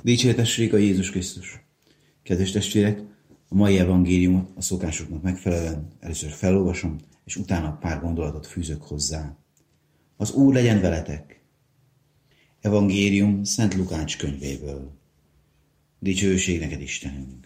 Dicsértessék a Jézus Krisztus! Kedves testvérek, a mai evangéliumot a szokásoknak megfelelően először felolvasom, és utána pár gondolatot fűzök hozzá. Az Úr legyen veletek! Evangélium Szent Lukács könyvéből. Dicsőség neked, Istenünk!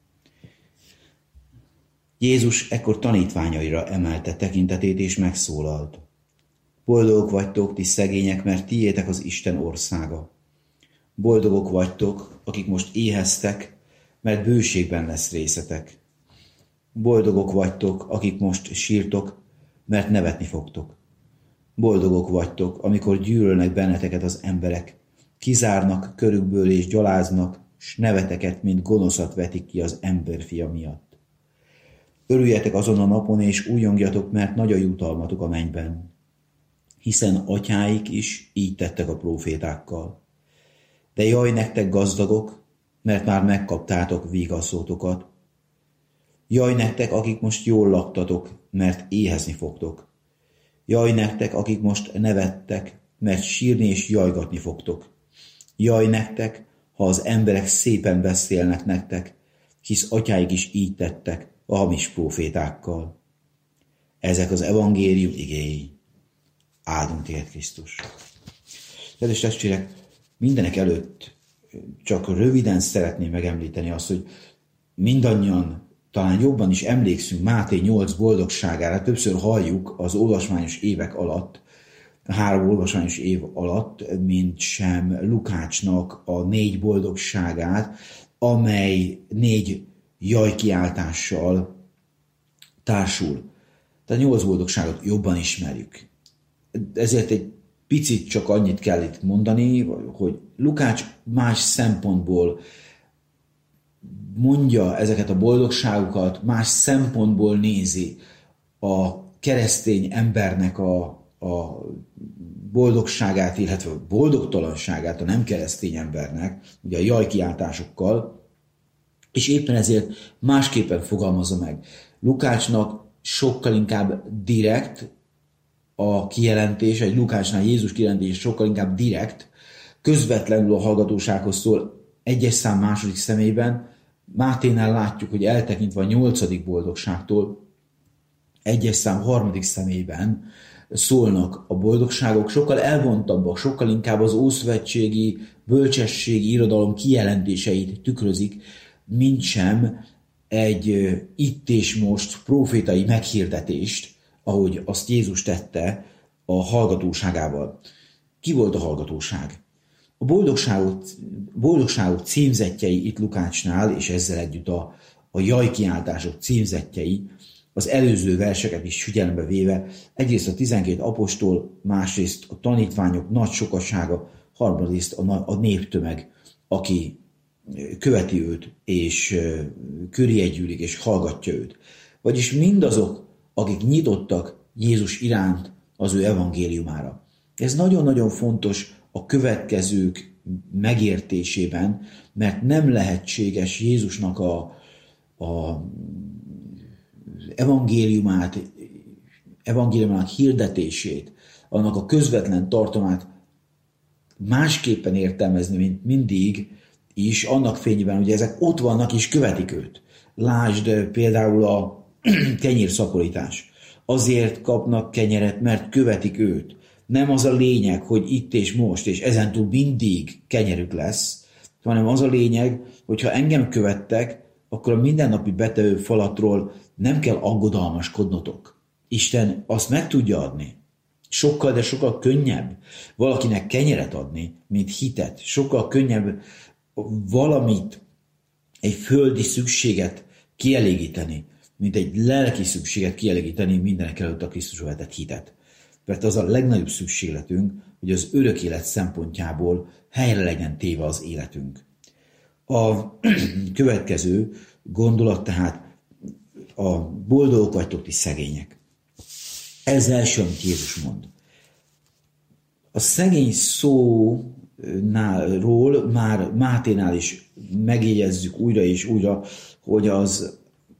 Jézus ekkor tanítványaira emelte tekintetét és megszólalt. Boldogok vagytok, ti szegények, mert tiétek az Isten országa. Boldogok vagytok, akik most éheztek, mert bőségben lesz részetek. Boldogok vagytok, akik most sírtok, mert nevetni fogtok. Boldogok vagytok, amikor gyűlölnek benneteket az emberek, kizárnak körükből és gyaláznak, s neveteket, mint gonoszat vetik ki az emberfia miatt. Örüljetek azon a napon, és újjongjatok, mert nagy a jutalmatok a mennyben, hiszen atyáik is így tettek a prófétákkal. De jaj nektek, gazdagok, mert már megkaptátok vigaszótokat. Jaj nektek, akik most jól laktatok, mert éhezni fogtok. Jaj nektek, akik most nevettek, mert sírni és jajgatni fogtok. Jaj nektek, ha az emberek szépen beszélnek nektek, hisz atyáik is így tettek a hamis prófétákkal. Ezek az evangélium igéi. Áldunk téged, Krisztus! Kedves testvérek, mindenek előtt csak röviden szeretném megemlíteni azt, hogy mindannyian talán jobban is emlékszünk Máté 8 boldogságára, többször halljuk az olvasmányos évek alatt, a 3 olvasmányos év alatt, mint sem Lukácsnak a 4 boldogságát, amely 4 jajkiáltással társul. Tehát 8 boldogságot jobban ismerjük. Ezért egy picit csak annyit kell itt mondani, hogy Lukács más szempontból mondja ezeket a boldogságokat, más szempontból nézi a keresztény embernek a boldogságát, illetve a boldogtalanságát a nem keresztény embernek, ugye a jajkiáltásokkal, és éppen ezért másképpen fogalmazza meg. Lukácsnak sokkal inkább direkt a kijelentés, egy Lukácsnál Jézus kijelentés sokkal inkább direkt, közvetlenül a hallgatósághoz szól 1. szám 2. személyben. Máténál látjuk, hogy eltekintve a 8. boldogságtól 1. szám 3. személyben szólnak a boldogságok, sokkal elvontabbak, sokkal inkább az ószövetségi, bölcsességi irodalom kijelentéseit tükrözik, mintsem egy itt és most prófétai meghirdetést, ahogy azt Jézus tette a hallgatóságával. Ki volt a hallgatóság? A boldogságok címzettjei itt Lukácsnál, és ezzel együtt a jajkiáltások címzettjei, az előző verseket is figyelembe véve, egyrészt a 12 apostol, másrészt a tanítványok nagy sokasága, harmadrészt a néptömeg, aki követi őt, és köréje gyűlik, és hallgatja őt. Vagyis mindazok, akik nyitottak Jézus iránt az ő evangéliumára. Ez nagyon-nagyon fontos a következők megértésében, mert nem lehetséges Jézusnak a evangéliumának hirdetését, annak a közvetlen tartalmát másképpen értelmezni, mint mindig is, annak fényében, hogy ezek ott vannak és követik őt. Lásd például a kenyérszaporítás. Azért kapnak kenyeret, mert követik őt. Nem az a lényeg, hogy itt és most, és ezentúl mindig kenyerük lesz, hanem az a lényeg, hogy ha engem követtek, akkor a mindennapi betevő falatról nem kell aggodalmaskodnotok. Isten azt meg tudja adni. Sokkal, de sokkal könnyebb valakinek kenyeret adni, mint hitet. Sokkal könnyebb valamit, egy földi szükséget kielégíteni, mint egy lelki szükséget kielégíteni mindenek előtt a Krisztusba vetett hitet. Mert az a legnagyobb szükségletünk, hogy az örök élet szempontjából helyre legyen téve az életünk. A következő gondolat tehát a boldogok vagytok ti szegények. Ez első, amit Jézus mond. A szegény szóról már Máténál is megjegyezzük újra és újra, hogy az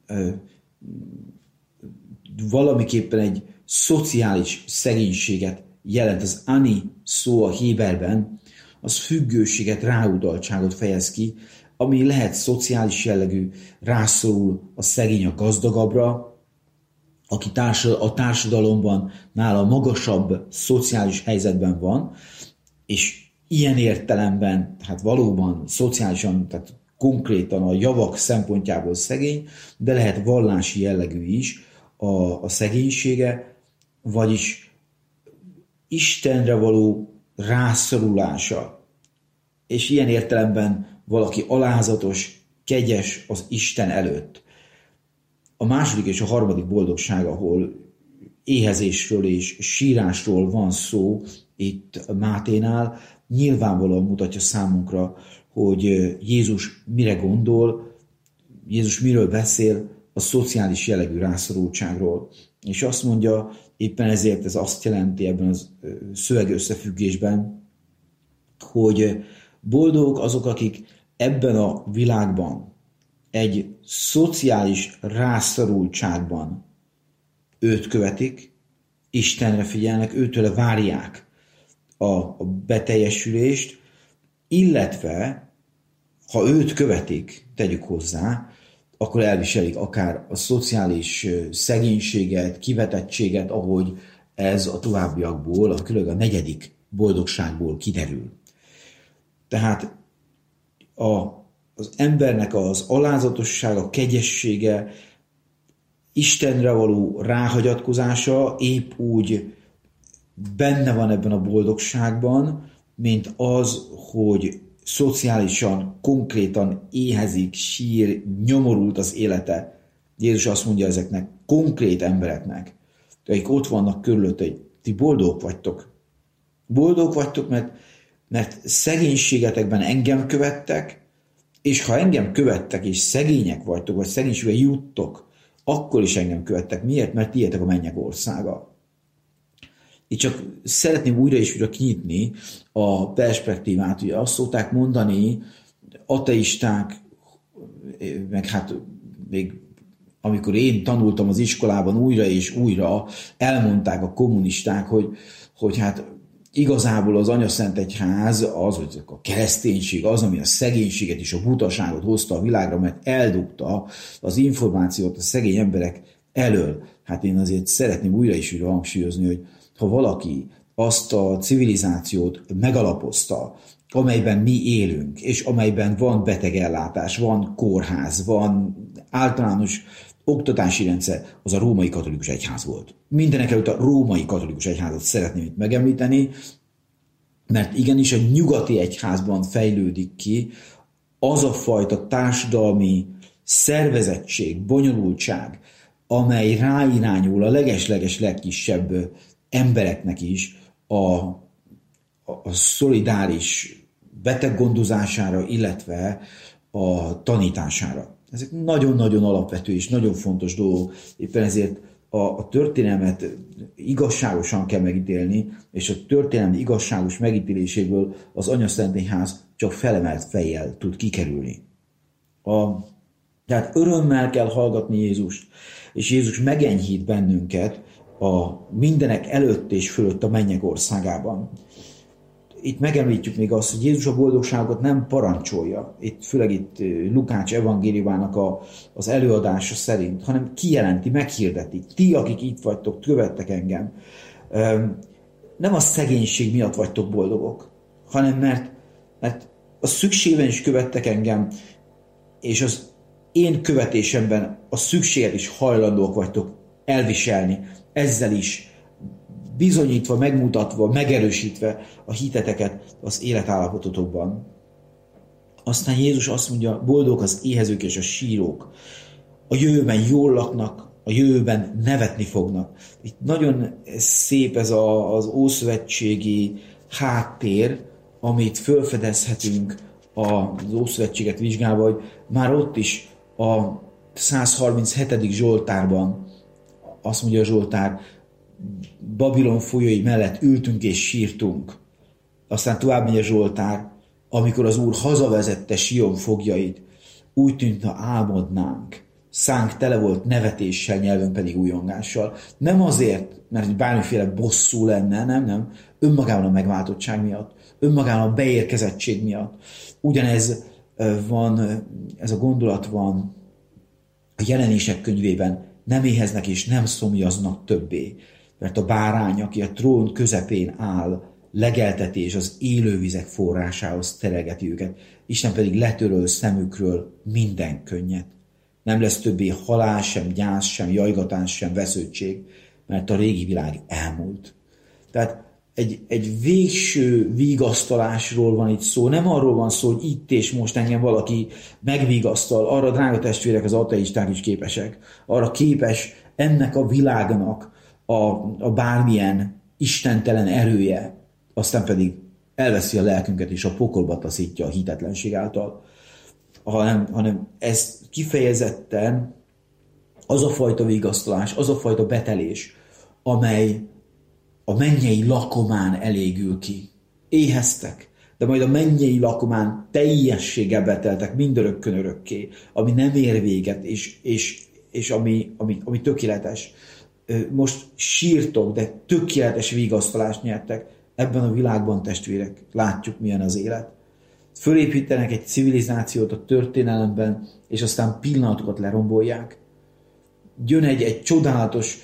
valamiképpen egy szociális szegénységet jelent. Az ani szó a héberben az függőséget, ráutaltságot fejez ki, ami lehet szociális jellegű, rászorul a szegény a gazdagabbra, aki a társadalomban nála magasabb szociális helyzetben van, és ilyen értelemben, hát valóban szociálisan, tehát konkrétan a javak szempontjából szegény, de lehet vallási jellegű is a szegénysége, vagyis Istenre való rászorulása. És ilyen értelemben valaki alázatos, kegyes az Isten előtt. A második és a harmadik boldogság, ahol éhezésről és sírásról van szó itt Máténál, nyilvánvalóan mutatja számunkra, hogy Jézus mire gondol, Jézus miről beszél, a szociális jellegű rászorultságról. És azt mondja, éppen ezért ez azt jelenti ebben a szöveg összefüggésben, hogy boldogok azok, akik ebben a világban egy szociális rászorultságban őt követik, Istenre figyelnek, őtőle várják a beteljesülést, illetve ha őt követik, tegyük hozzá, akkor elviselik akár a szociális szegénységet, kivetettséget, ahogy ez a továbbiakból, különben a negyedik boldogságból kiderül. Tehát az embernek az alázatossága, kegyessége, Istenre való ráhagyatkozása épp úgy benne van ebben a boldogságban, mint az, hogy szociálisan, konkrétan éhezik, sír, nyomorult az élete. Jézus azt mondja ezeknek konkrét embereknek, akik ott vannak körülött, hogy ti boldogok vagytok. Boldogok vagytok, mert szegénységetekben engem követtek, és ha engem követtek, és szegények vagytok, vagy szegénységbe juttok, akkor is engem követtek. Miért? Mert tiétek a mennyek országa. Itt csak szeretném újra és újra kinyitni a perspektívát. Ugye azt szokták mondani ateisták, meg hát még amikor én tanultam az iskolában újra és újra, elmondták a kommunisták, hogy hát igazából az Anyaszentegyház, hogy a kereszténység az, ami a szegénységet és a butaságot hozta a világra, mert eldugta az információt a szegény emberek elől. Hát én azért szeretném újra és újra hangsúlyozni, hogy ha valaki azt a civilizációt megalapozta, amelyben mi élünk, és amelyben van betegellátás, van kórház, van általános oktatási rendszer, az a római katolikus egyház volt. Mindenekelőtt a római katolikus egyházat szeretném itt megemlíteni, mert igenis a nyugati egyházban fejlődik ki az a fajta társadalmi szervezettség, bonyolultság, amely ráirányul a leges-leges legkisebb embereknek is a szolidáris beteggondozására, illetve a tanítására. Ezek nagyon-nagyon alapvető és nagyon fontos dolgok, éppen ezért a történelmet igazságosan kell megítélni, és a történelmi igazságos megítéléséből az Anyaszentegyház csak felemelt fejjel tud kikerülni. Tehát örömmel kell hallgatni Jézust, és Jézus megenyhít bennünket a mindenek előtt és fölött a mennyek országában. Itt megemlítjük még azt, hogy Jézus a boldogságot nem parancsolja, főleg itt Lukács evangéliumának az előadása szerint, hanem kijelenti, meghirdeti. Ti, akik itt vagytok, követtek engem. Nem a szegénység miatt vagytok boldogok, hanem mert a szükségben is követtek engem, és az én követésemben a szükséget is hajlandóak vagytok elviselni, ezzel is bizonyítva, megmutatva, megerősítve a hiteteket az életállapototokban. Aztán Jézus azt mondja, boldog az éhezők és a sírók. A jövőben jól laknak, a jövőben nevetni fognak. Itt nagyon szép ez az ószövetségi háttér, amit felfedezhetünk az Ószövetséget vizsgálva, hogy már ott is a 137. Zsoltárban azt mondja a Zsoltár, Babilon folyói mellett ültünk és sírtunk. Aztán tovább megy a Zsoltár, amikor az Úr hazavezette Sion fogjait, úgy tűnt, ha álmodnánk. Szánk tele volt nevetéssel, nyelvön pedig újongással. Nem azért, mert bármiféle bosszú lenne, nem, önmagában a megváltottság miatt. önmagában a beérkezettség miatt. Ugyanez van, ez a gondolat van a Jelenések könyvében, nem éheznek és nem szomjaznak többé, mert a bárány, aki a trón közepén áll, legelteti és az élővizek forrásához teregeti őket, Isten pedig letöröl szemükről minden könnyet. Nem lesz többé halál, sem gyász, sem jajgatás, sem vesződtség, mert a régi világ elmúlt. Tehát egy végső vigasztalásról van itt szó. Nem arról van szó, hogy itt és most engem valaki megvigasztal. Arra, drága testvérek, az ateisták is képesek. Arra képes ennek a világnak a bármilyen istentelen erője, aztán pedig elveszi a lelkünket és a pokolba taszítja a hitetlenség által. Hanem ez kifejezetten az a fajta vigasztalás, az a fajta betelés, amely a mennyei lakomán elégül ki. Éheztek, de majd a mennyei lakomán teljességgel beteltek mindörökkön örökké, ami nem ér véget, és ami tökéletes. Most sírtok, de tökéletes vigasztalást nyertek. Ebben a világban, testvérek, látjuk, milyen az élet. Fölépítenek egy civilizációt a történelemben, és aztán pillanatokat lerombolják. Jön egy csodálatos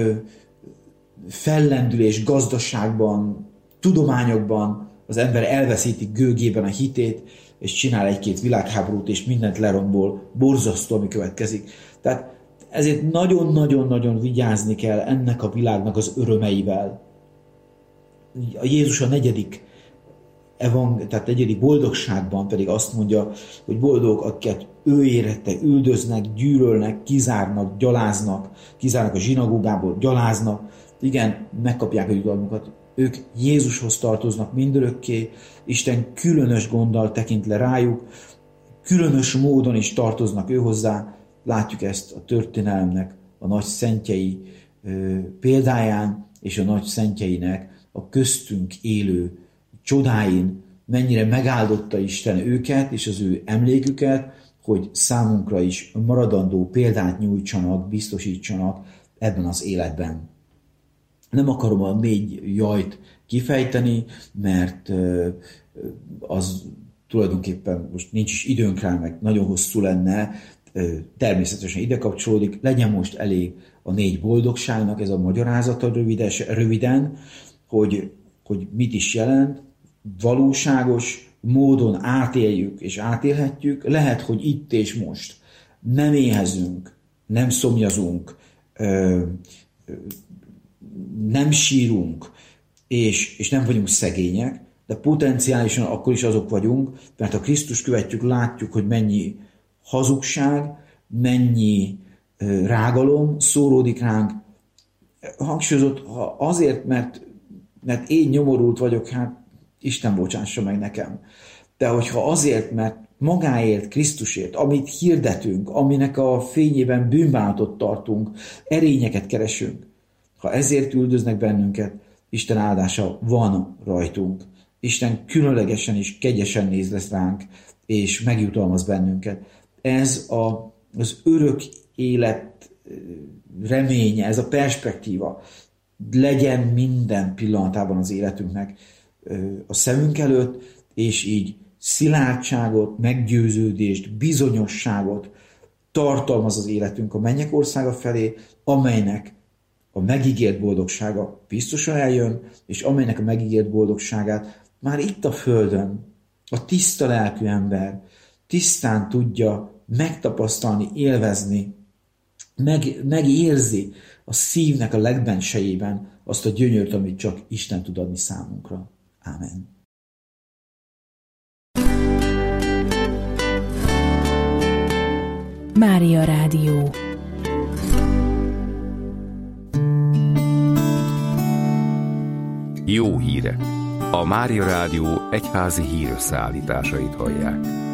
fellendülés gazdaságban, tudományokban, az ember elveszíti gőgében a hitét, és csinál egy-két világháborút, és mindent lerombol, borzasztó, ami következik. Tehát ezért nagyon-nagyon-nagyon vigyázni kell ennek a világnak az örömeivel. A Jézus a negyedik boldogságban pedig azt mondja, hogy boldog, akiket ő érette, üldöznek, gyűlölnek, kizárnak, gyaláznak, kizárnak a zsinagógából, gyaláznak, igen, megkapják a jutalmukat. Ők Jézushoz tartoznak mindörökké, Isten különös gonddal tekint le rájuk, különös módon is tartoznak ő hozzá. Látjuk ezt a történelemnek a nagy szentjei példáján, és a nagy szentjeinek a köztünk élő csodáin, mennyire megáldotta Isten őket és az ő emléküket, hogy számunkra is maradandó példát nyújtsanak, biztosítsanak ebben az életben. Nem akarom a 4 jajt kifejteni, mert az tulajdonképpen most nincs is időnk rá, meg nagyon hosszú lenne, természetesen ide kapcsolódik, legyen most elég a 4 boldogságnak, ez a magyarázata röviden, hogy mit is jelent, valóságos módon átéljük és átélhetjük, lehet, hogy itt és most nem éhezünk, nem szomjazunk, nem sírunk, és nem vagyunk szegények, de potenciálisan akkor is azok vagyunk, mert ha Krisztus követjük, látjuk, hogy mennyi hazugság, mennyi rágalom szóródik ránk. Hangsúlyozott, ha azért, mert én nyomorult vagyok, hát Isten bocsássa meg nekem. De hogyha azért, mert magáért, Krisztusért, amit hirdetünk, aminek a fényében bűnbánatot tartunk, erényeket keresünk, ha ezért üldöznek bennünket, Isten áldása van rajtunk. Isten különlegesen és kegyesen néz lesz ránk, és megjutalmaz bennünket. Ez az örök élet reménye, ez a perspektíva legyen minden pillanatában az életünknek a szemünk előtt, és így szilárdságot, meggyőződést, bizonyosságot tartalmaz az életünk a mennyek országa felé, amelynek a megígért boldogsága biztosan eljön, és amelynek a megígért boldogságát már itt a földön a tiszta lelkű ember tisztán tudja megtapasztalni, élvezni, megérzi a szívnek a legbensejében azt a gyönyört, amit csak Isten tud adni számunkra. Ámen. Mária Rádió. Jó hírek! A Mária Rádió egyházi hírösszeállításait hallják.